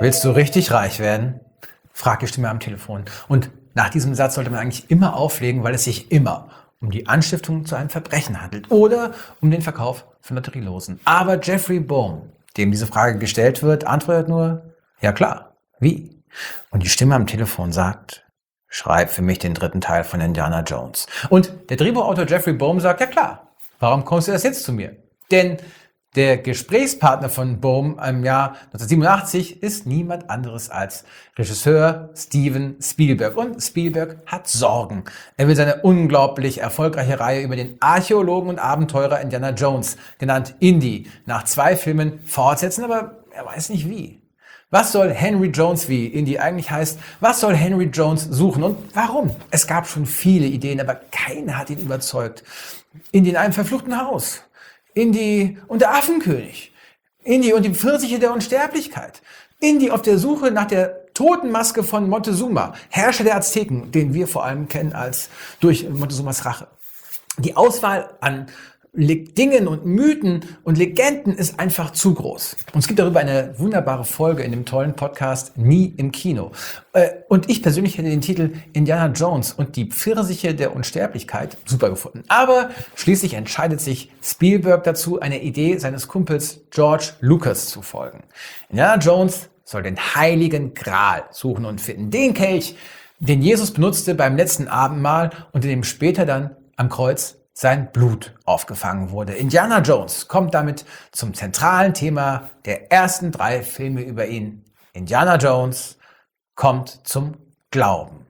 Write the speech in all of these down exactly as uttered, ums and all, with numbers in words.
Willst du richtig reich werden? Fragt die Stimme am Telefon. Und nach diesem Satz sollte man eigentlich immer auflegen, weil es sich immer um die Anstiftung zu einem Verbrechen handelt oder um den Verkauf von Lotterielosen. Aber Jeffrey Bohm, dem diese Frage gestellt wird, antwortet nur, ja klar, wie? Und die Stimme am Telefon sagt, schreib für mich den dritten Teil von Indiana Jones. Und der Drehbuchautor Jeffrey Bohm sagt, ja klar, warum kommst du erst jetzt zu mir? Denn der Gesprächspartner von Bohm im Jahr neunzehnhundertsiebenundachtzig ist niemand anderes als Regisseur Steven Spielberg. Und Spielberg hat Sorgen. Er will seine unglaublich erfolgreiche Reihe über den Archäologen und Abenteurer Indiana Jones, genannt Indy, nach zwei Filmen fortsetzen, aber er weiß nicht wie. Was soll Henry Jones, wie Indy eigentlich heißt, was soll Henry Jones suchen und warum? Es gab schon viele Ideen, aber keiner hat ihn überzeugt. Indy in einem verfluchten Haus. Indy und der Affenkönig. Indy und die Pfirsiche der Unsterblichkeit. Indy auf der Suche nach der Totenmaske von Montezuma, Herrscher der Azteken, den wir vor allem kennen als durch Montezumas Rache. Die Auswahl an Dingen und Mythen und Legenden ist einfach zu groß. Und es gibt darüber eine wunderbare Folge in dem tollen Podcast Nie im Kino. Und ich persönlich hätte den Titel Indiana Jones und die Pfirsiche der Unsterblichkeit super gefunden. Aber schließlich entscheidet sich Spielberg dazu, einer Idee seines Kumpels George Lucas zu folgen. Indiana Jones soll den heiligen Gral suchen und finden. Den Kelch, den Jesus benutzte beim letzten Abendmahl und in dem später dann am Kreuz sein Blut aufgefangen wurde. Indiana Jones kommt damit zum zentralen Thema der ersten drei Filme über ihn. Indiana Jones kommt zum Glauben.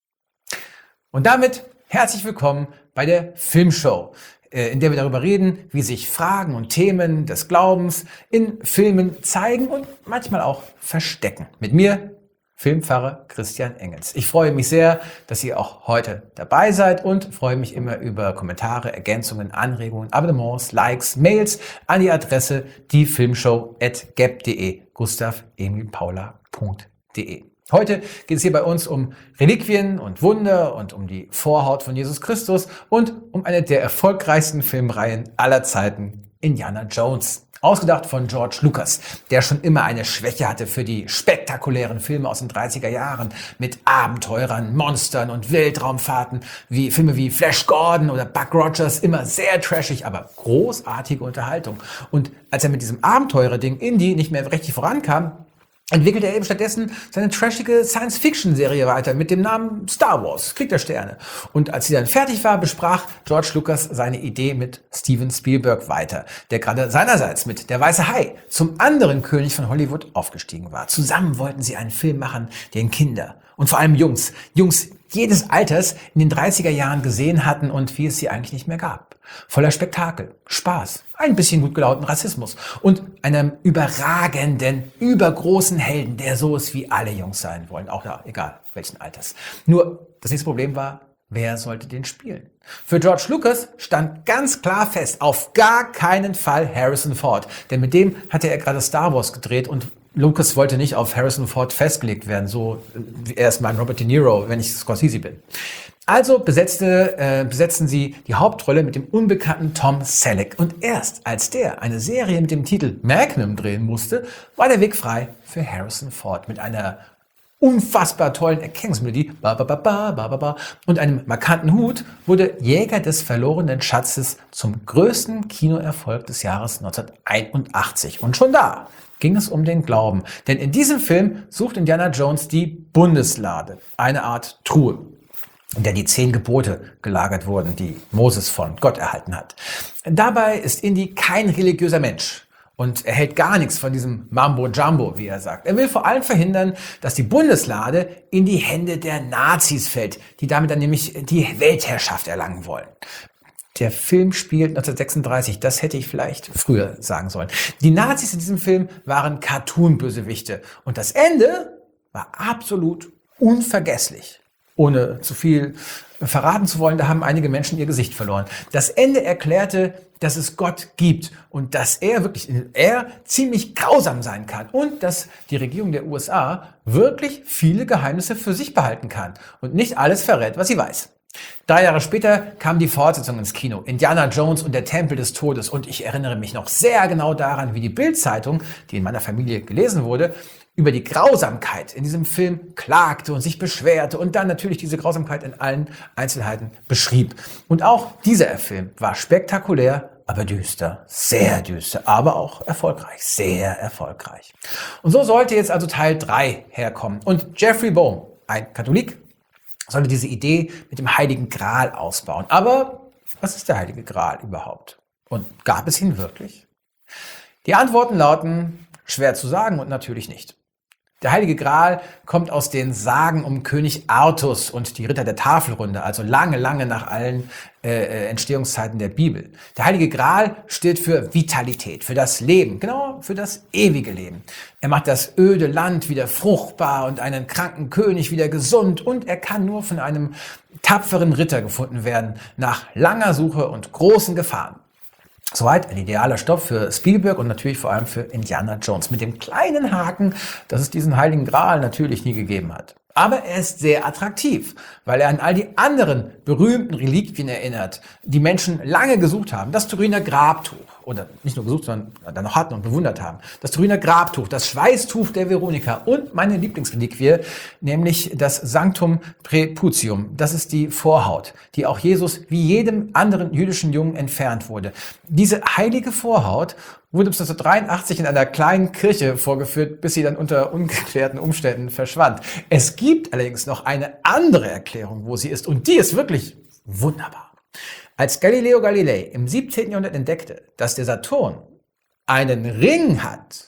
Und damit herzlich willkommen bei der Filmshow, in der wir darüber reden, wie sich Fragen und Themen des Glaubens in Filmen zeigen und manchmal auch verstecken. Mit mir, Filmpfarrer Christian Engels. Ich freue mich sehr, dass ihr auch heute dabei seid und freue mich immer über Kommentare, Ergänzungen, Anregungen, Abonnements, Likes, Mails an die Adresse diefilmshow at gap punkt de, gustav emil paula punkt de. Heute geht es hier bei uns um Reliquien und Wunder und um die Vorhaut von Jesus Christus und um eine der erfolgreichsten Filmreihen aller Zeiten, Indiana Jones. Ausgedacht von George Lucas, der schon immer eine Schwäche hatte für die spektakulären Filme aus den dreißiger Jahren mit Abenteurern, Monstern und Weltraumfahrten, wie Filme wie Flash Gordon oder Buck Rogers, immer sehr trashig, aber großartige Unterhaltung. Und als er mit diesem Abenteurer-Ding Indy nicht mehr richtig vorankam, entwickelte er eben stattdessen seine trashige Science-Fiction-Serie weiter mit dem Namen Star Wars, Krieg der Sterne. Und als sie dann fertig war, besprach George Lucas seine Idee mit Steven Spielberg weiter, der gerade seinerseits mit Der Weiße Hai zum anderen König von Hollywood aufgestiegen war. Zusammen wollten sie einen Film machen, den Kinder und vor allem Jungs, Jungs jedes Alters in den dreißiger Jahren gesehen hatten und wie es sie eigentlich nicht mehr gab. Voller Spektakel, Spaß, ein bisschen gut gelaunten Rassismus und einem überragenden, übergroßen Helden, der so ist, wie alle Jungs sein wollen, auch da, egal welchen Alters. Nur das nächste Problem war, wer sollte den spielen? Für George Lucas stand ganz klar fest, auf gar keinen Fall Harrison Ford, denn mit dem hatte er gerade Star Wars gedreht und Lucas wollte nicht auf Harrison Ford festgelegt werden, so wie er ist mein Robert De Niro, wenn ich Scorsese bin. Also besetzte, äh, besetzten sie die Hauptrolle mit dem unbekannten Tom Selleck. Und erst als der eine Serie mit dem Titel Magnum drehen musste, war der Weg frei für Harrison Ford mit einer unfassbar tollen Erkennungsmelodie ba, ba, ba, ba, ba, ba, ba, und einem markanten Hut wurde Jäger des verlorenen Schatzes zum größten Kinoerfolg des Jahres neunzehnhunderteinundachtzig. Und schon da ging es um den Glauben. Denn in diesem Film sucht Indiana Jones die Bundeslade, eine Art Truhe, in der die zehn Gebote gelagert wurden, die Moses von Gott erhalten hat. Dabei ist Indy kein religiöser Mensch und er hält gar nichts von diesem Mambo-Jumbo, wie er sagt. Er will vor allem verhindern, dass die Bundeslade in die Hände der Nazis fällt, die damit dann nämlich die Weltherrschaft erlangen wollen. Der Film spielt neunzehnhundertsechsunddreißig, das hätte ich vielleicht früher sagen sollen. Die Nazis in diesem Film waren Cartoon-Bösewichte und das Ende war absolut unvergesslich. Ohne zu viel verraten zu wollen, da haben einige Menschen ihr Gesicht verloren. Das Ende erklärte, dass es Gott gibt und dass er wirklich, er ziemlich grausam sein kann und dass die Regierung der U S A wirklich viele Geheimnisse für sich behalten kann und nicht alles verrät, was sie weiß. Drei Jahre später kam die Fortsetzung ins Kino, Indiana Jones und der Tempel des Todes. Und ich erinnere mich noch sehr genau daran, wie die Bild-Zeitung, die in meiner Familie gelesen wurde, über die Grausamkeit in diesem Film klagte und sich beschwerte und dann natürlich diese Grausamkeit in allen Einzelheiten beschrieb. Und auch dieser Film war spektakulär, aber düster, sehr düster, aber auch erfolgreich, sehr erfolgreich. Und so sollte jetzt also Teil drei herkommen. Und Jeffrey Bohm, ein Katholik, sollte diese Idee mit dem Heiligen Gral ausbauen. Aber was ist der Heilige Gral überhaupt? Und gab es ihn wirklich? Die Antworten lauten, schwer zu sagen und natürlich nicht. Der Heilige Gral kommt aus den Sagen um König Artus und die Ritter der Tafelrunde, also lange, lange nach allen äh, Entstehungszeiten der Bibel. Der Heilige Gral steht für Vitalität, für das Leben, genau für das ewige Leben. Er macht das öde Land wieder fruchtbar und einen kranken König wieder gesund und er kann nur von einem tapferen Ritter gefunden werden, nach langer Suche und großen Gefahren. Soweit ein idealer Stoff für Spielberg und natürlich vor allem für Indiana Jones. Mit dem kleinen Haken, dass es diesen Heiligen Gral natürlich nie gegeben hat. Aber er ist sehr attraktiv, weil er an all die anderen berühmten Reliquien erinnert, die Menschen lange gesucht haben. Das Turiner Grabtuch, oder nicht nur gesucht, sondern dann noch hatten und bewundert haben. Das Turiner Grabtuch, das Schweißtuch der Veronika und meine Lieblingsreliquie, nämlich das Sanctum Preputium. Das ist die Vorhaut, die auch Jesus wie jedem anderen jüdischen Jungen entfernt wurde. Diese heilige Vorhaut wurde bis neunzehnhundertdreiundachtzig in einer kleinen Kirche vorgeführt, bis sie dann unter ungeklärten Umständen verschwand. Es gibt allerdings noch eine andere Erklärung, wo sie ist, und die ist wirklich wunderbar. Als Galileo Galilei im siebzehnten Jahrhundert entdeckte, dass der Saturn einen Ring hat,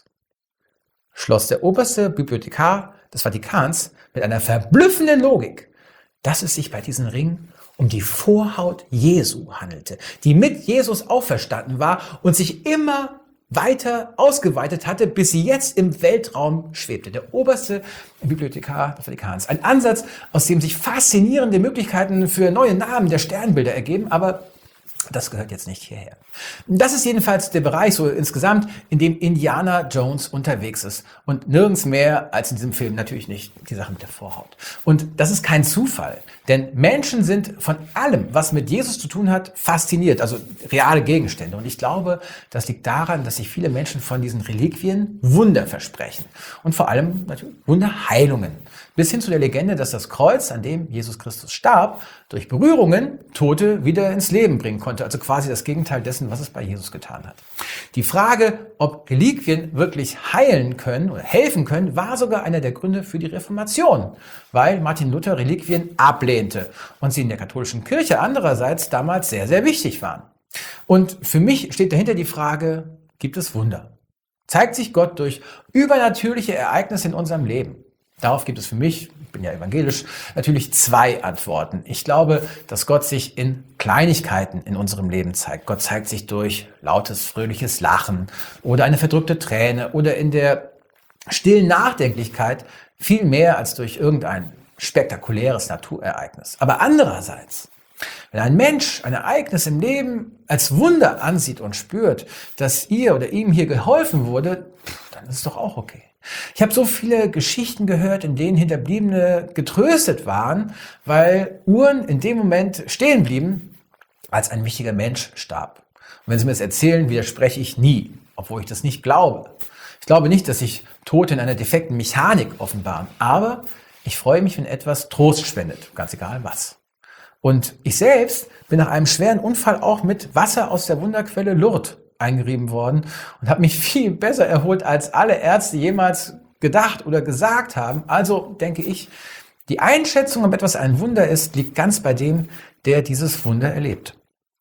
schloss der oberste Bibliothekar des Vatikans mit einer verblüffenden Logik, dass es sich bei diesem Ring um die Vorhaut Jesu handelte, die mit Jesus auferstanden war und sich immer weiter ausgeweitet hatte, bis sie jetzt im Weltraum schwebte. Der oberste Bibliothekar des Vatikans. Ein Ansatz, aus dem sich faszinierende Möglichkeiten für neue Namen der Sternbilder ergeben, aber das gehört jetzt nicht hierher. Das ist jedenfalls der Bereich so insgesamt, in dem Indiana Jones unterwegs ist. Und nirgends mehr als in diesem Film, natürlich nicht die Sache mit der Vorhaut. Und das ist kein Zufall, denn Menschen sind von allem, was mit Jesus zu tun hat, fasziniert, also reale Gegenstände. Und ich glaube, das liegt daran, dass sich viele Menschen von diesen Reliquien Wunder versprechen. Und vor allem natürlich Wunderheilungen. Bis hin zu der Legende, dass das Kreuz, an dem Jesus Christus starb, durch Berührungen Tote wieder ins Leben bringen konnte. Also quasi das Gegenteil dessen, was es bei Jesus getan hat. Die Frage, ob Reliquien wirklich heilen können oder helfen können, war sogar einer der Gründe für die Reformation, weil Martin Luther Reliquien ablehnte und sie in der katholischen Kirche andererseits damals sehr, sehr wichtig waren. Und für mich steht dahinter die Frage, gibt es Wunder? Zeigt sich Gott durch übernatürliche Ereignisse in unserem Leben? Darauf gibt es für mich, ich bin ja evangelisch, natürlich zwei Antworten. Ich glaube, dass Gott sich in Kleinigkeiten in unserem Leben zeigt. Gott zeigt sich durch lautes, fröhliches Lachen oder eine verdrückte Träne oder in der stillen Nachdenklichkeit viel mehr als durch irgendein spektakuläres Naturereignis. Aber andererseits, wenn ein Mensch ein Ereignis im Leben als Wunder ansieht und spürt, dass ihr oder ihm hier geholfen wurde, dann ist es doch auch okay. Ich habe so viele Geschichten gehört, in denen Hinterbliebene getröstet waren, weil Uhren in dem Moment stehen blieben, als ein wichtiger Mensch starb. Und wenn Sie mir das erzählen, widerspreche ich nie, obwohl ich das nicht glaube. Ich glaube nicht, dass sich Tote in einer defekten Mechanik offenbaren, aber ich freue mich, wenn etwas Trost spendet, ganz egal was. Und ich selbst bin nach einem schweren Unfall auch mit Wasser aus der Wunderquelle Lourdes eingerieben worden und habe mich viel besser erholt, als alle Ärzte jemals gedacht oder gesagt haben. Also denke ich, die Einschätzung, ob etwas ein Wunder ist, liegt ganz bei dem, der dieses Wunder erlebt.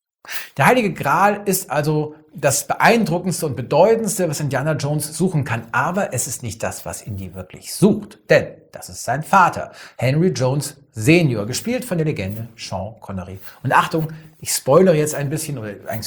Der Heilige Gral ist also das beeindruckendste und bedeutendste, was Indiana Jones suchen kann. Aber es ist nicht das, was Indy wirklich sucht. Denn das ist sein Vater, Henry Jones Senior, gespielt von der Legende Sean Connery. Und Achtung, ich spoilere jetzt ein bisschen oder eigentlich sogar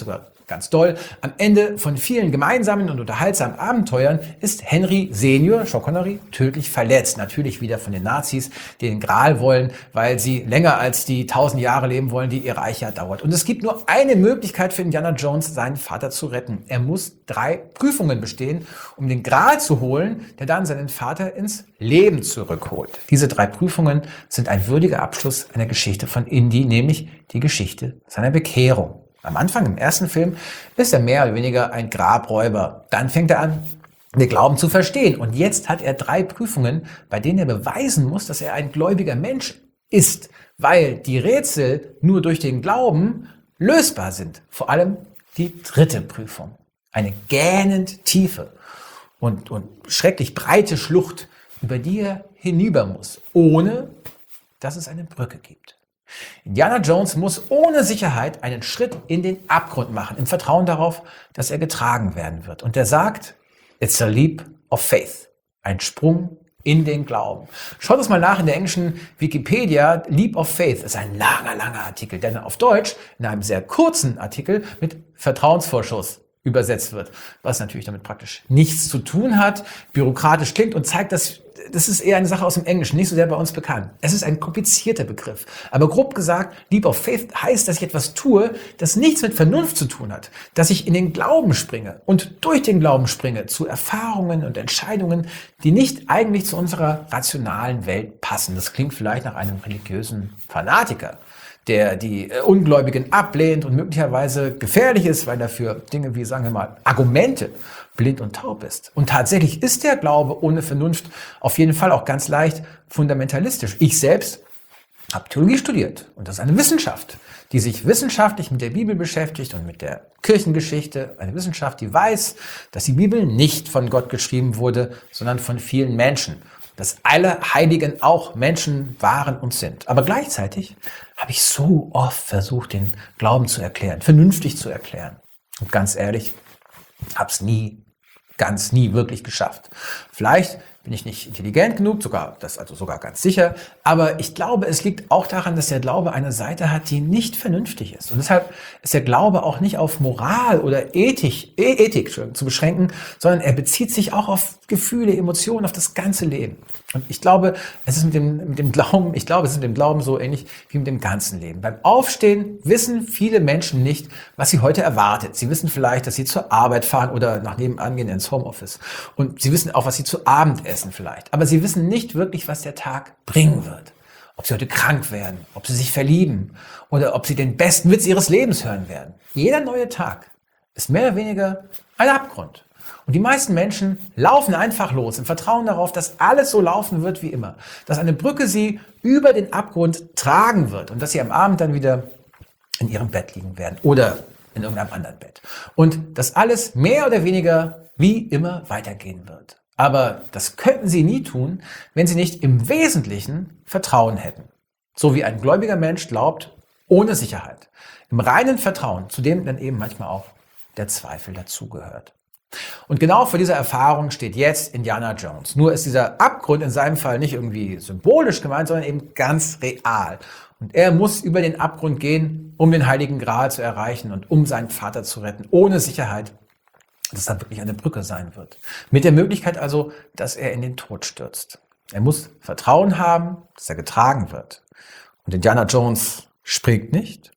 ganz doll. Am Ende von vielen gemeinsamen und unterhaltsamen Abenteuern ist Henry Senior, Sean Connery, tödlich verletzt. Natürlich wieder von den Nazis, die den Gral wollen, weil sie länger als die tausend Jahre leben wollen, die ihr Reich ja dauert. Und es gibt nur eine Möglichkeit für Indiana Jones, seinen Vater zu retten. Er muss drei Prüfungen bestehen, um den Gral zu holen, der dann seinen Vater ins Leben zurückholt. Diese drei Prüfungen sind ein würdiger Abschluss einer Geschichte von Indy, nämlich die Geschichte seiner Bekehrung. Am Anfang, im ersten Film, ist er mehr oder weniger ein Grabräuber. Dann fängt er an, den Glauben zu verstehen. Und jetzt hat er drei Prüfungen, bei denen er beweisen muss, dass er ein gläubiger Mensch ist, weil die Rätsel nur durch den Glauben lösbar sind. Vor allem die dritte Prüfung. Eine gähnend tiefe und, und schrecklich breite Schlucht, über die er hinüber muss, ohne dass es eine Brücke gibt. Indiana Jones muss ohne Sicherheit einen Schritt in den Abgrund machen, im Vertrauen darauf, dass er getragen werden wird. Und er sagt, it's a leap of faith, ein Sprung in den Glauben. Schaut es mal nach in der englischen Wikipedia. Leap of Faith ist ein langer, langer Artikel, der dann auf Deutsch in einem sehr kurzen Artikel mit Vertrauensvorschuss übersetzt wird, was natürlich damit praktisch nichts zu tun hat, bürokratisch klingt und zeigt, dass das ist eher eine Sache aus dem Englischen, nicht so sehr bei uns bekannt. Es ist ein komplizierter Begriff. Aber grob gesagt, Leap of Faith heißt, dass ich etwas tue, das nichts mit Vernunft zu tun hat. Dass ich in den Glauben springe und durch den Glauben springe zu Erfahrungen und Entscheidungen, die nicht eigentlich zu unserer rationalen Welt passen. Das klingt vielleicht nach einem religiösen Fanatiker, der die äh, Ungläubigen ablehnt und möglicherweise gefährlich ist, weil er für Dinge wie, sagen wir mal, Argumente blind und taub ist. Und tatsächlich ist der Glaube ohne Vernunft auf jeden Fall auch ganz leicht fundamentalistisch. Ich selbst habe Theologie studiert und das ist eine Wissenschaft, die sich wissenschaftlich mit der Bibel beschäftigt und mit der Kirchengeschichte. Eine Wissenschaft, die weiß, dass die Bibel nicht von Gott geschrieben wurde, sondern von vielen Menschen. Dass alle Heiligen auch Menschen waren und sind. Aber gleichzeitig habe ich so oft versucht, den Glauben zu erklären, vernünftig zu erklären. Und ganz ehrlich, habe es nie, ganz nie wirklich geschafft. Vielleicht bin ich nicht intelligent genug, sogar das also sogar ganz sicher. Aber ich glaube, es liegt auch daran, dass der Glaube eine Seite hat, die nicht vernünftig ist. Und deshalb ist der Glaube auch nicht auf Moral oder Ethik, E- Ethik zu beschränken, sondern er bezieht sich auch auf Gefühle, Emotionen, auf das ganze Leben. Und ich glaube, es ist mit dem, mit dem Glauben, ich glaube, es ist mit dem Glauben so ähnlich wie mit dem ganzen Leben. Beim Aufstehen wissen viele Menschen nicht, was sie heute erwartet. Sie wissen vielleicht, dass sie zur Arbeit fahren oder nach nebenan gehen ins Homeoffice. Und sie wissen auch, was sie zu Abend essen vielleicht. Aber sie wissen nicht wirklich, was der Tag bringen wird. Ob sie heute krank werden, ob sie sich verlieben oder ob sie den besten Witz ihres Lebens hören werden. Jeder neue Tag ist mehr oder weniger ein Abgrund. Und die meisten Menschen laufen einfach los im Vertrauen darauf, dass alles so laufen wird wie immer. Dass eine Brücke sie über den Abgrund tragen wird und dass sie am Abend dann wieder in ihrem Bett liegen werden oder in irgendeinem anderen Bett. Und dass alles mehr oder weniger wie immer weitergehen wird. Aber das könnten sie nie tun, wenn sie nicht im Wesentlichen Vertrauen hätten. So wie ein gläubiger Mensch glaubt, ohne Sicherheit. Im reinen Vertrauen, zu dem dann eben manchmal auch der Zweifel dazugehört. Und genau vor dieser Erfahrung steht jetzt Indiana Jones. Nur ist dieser Abgrund in seinem Fall nicht irgendwie symbolisch gemeint, sondern eben ganz real. Und er muss über den Abgrund gehen, um den Heiligen Gral zu erreichen und um seinen Vater zu retten, ohne Sicherheit, dass da wirklich eine Brücke sein wird. Mit der Möglichkeit also, dass er in den Tod stürzt. Er muss Vertrauen haben, dass er getragen wird. Und Indiana Jones springt nicht,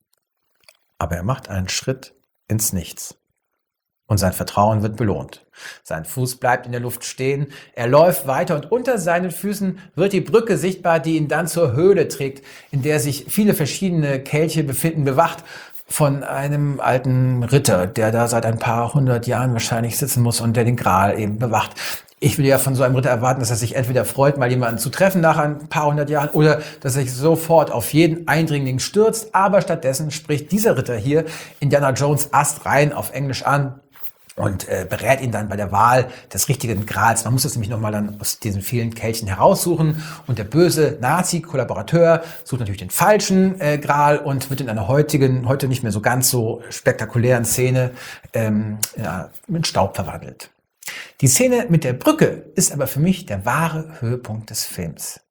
aber er macht einen Schritt ins Nichts. Und sein Vertrauen wird belohnt. Sein Fuß bleibt in der Luft stehen, er läuft weiter und unter seinen Füßen wird die Brücke sichtbar, die ihn dann zur Höhle trägt, in der sich viele verschiedene Kelche befinden, bewacht von einem alten Ritter, der da seit ein paar hundert Jahren wahrscheinlich sitzen muss und der den Gral eben bewacht. Ich will ja von so einem Ritter erwarten, dass er sich entweder freut, mal jemanden zu treffen nach ein paar hundert Jahren oder dass er sich sofort auf jeden Eindringling stürzt. Aber stattdessen spricht dieser Ritter hier Indiana Jones astrein auf Englisch an und äh, berät ihn dann bei der Wahl des richtigen Grals. Man muss es nämlich nochmal dann aus diesen vielen Kelchen heraussuchen. Und der böse Nazi-Kollaborateur sucht natürlich den falschen äh, Gral und wird in einer heutigen, heute nicht mehr so ganz so spektakulären Szene ähm, ja, in Staub verwandelt. Die Szene mit der Brücke ist aber für mich der wahre Höhepunkt des Films.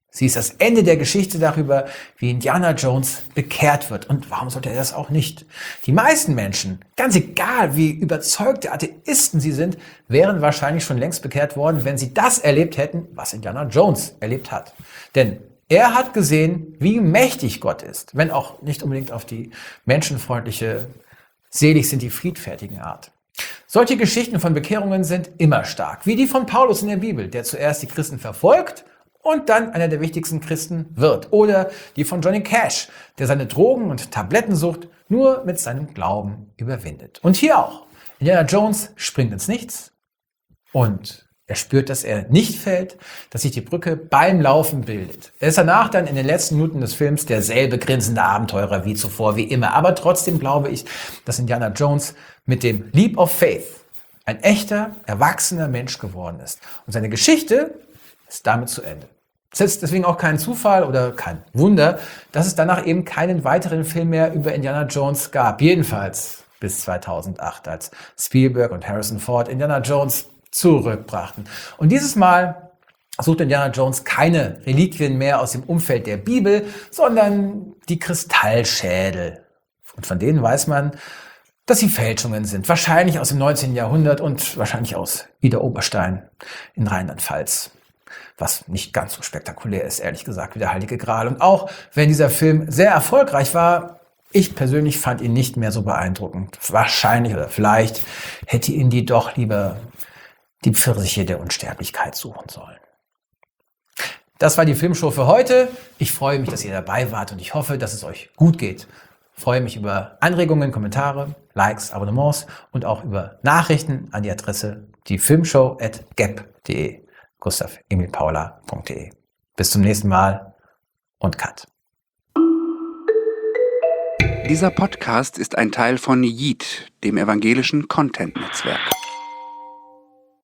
Sie ist das Ende der Geschichte darüber, wie Indiana Jones bekehrt wird. Und warum sollte er das auch nicht? Die meisten Menschen, ganz egal wie überzeugte Atheisten sie sind, wären wahrscheinlich schon längst bekehrt worden, wenn sie das erlebt hätten, was Indiana Jones erlebt hat. Denn er hat gesehen, wie mächtig Gott ist, wenn auch nicht unbedingt auf die menschenfreundliche, selig sind die friedfertigen Art. Solche Geschichten von Bekehrungen sind immer stark, wie die von Paulus in der Bibel, der zuerst die Christen verfolgt und dann einer der wichtigsten Christen wird. Oder die von Johnny Cash, der seine Drogen- und Tablettensucht nur mit seinem Glauben überwindet. Und hier auch. Indiana Jones springt ins Nichts und er spürt, dass er nicht fällt, dass sich die Brücke beim Laufen bildet. Er ist danach dann in den letzten Minuten des Films derselbe grinsende Abenteurer wie zuvor, wie immer. Aber trotzdem glaube ich, dass Indiana Jones mit dem Leap of Faith ein echter, erwachsener Mensch geworden ist. Und seine Geschichte ist damit zu Ende. Es ist deswegen auch kein Zufall oder kein Wunder, dass es danach eben keinen weiteren Film mehr über Indiana Jones gab. Jedenfalls bis zweitausendacht, als Spielberg und Harrison Ford Indiana Jones zurückbrachten. Und dieses Mal sucht Indiana Jones keine Reliquien mehr aus dem Umfeld der Bibel, sondern die Kristallschädel. Und von denen weiß man, dass sie Fälschungen sind. Wahrscheinlich aus dem neunzehnten Jahrhundert und wahrscheinlich aus Ida Oberstein in Rheinland-Pfalz. Was nicht ganz so spektakulär ist, ehrlich gesagt, wie der Heilige Gral. Und auch wenn dieser Film sehr erfolgreich war, ich persönlich fand ihn nicht mehr so beeindruckend. Wahrscheinlich oder vielleicht hätte ihn die doch lieber die Pfirsiche der Unsterblichkeit suchen sollen. Das war die Filmshow für heute. Ich freue mich, dass ihr dabei wart und ich hoffe, dass es euch gut geht. Ich freue mich über Anregungen, Kommentare, Likes, Abonnements und auch über Nachrichten an die Adresse diefilmshow at gap punkt de. gustav emil paula punkt de. Bis zum nächsten Mal und Cut. Dieser Podcast ist ein Teil von Yeet, dem evangelischen Content-Netzwerk.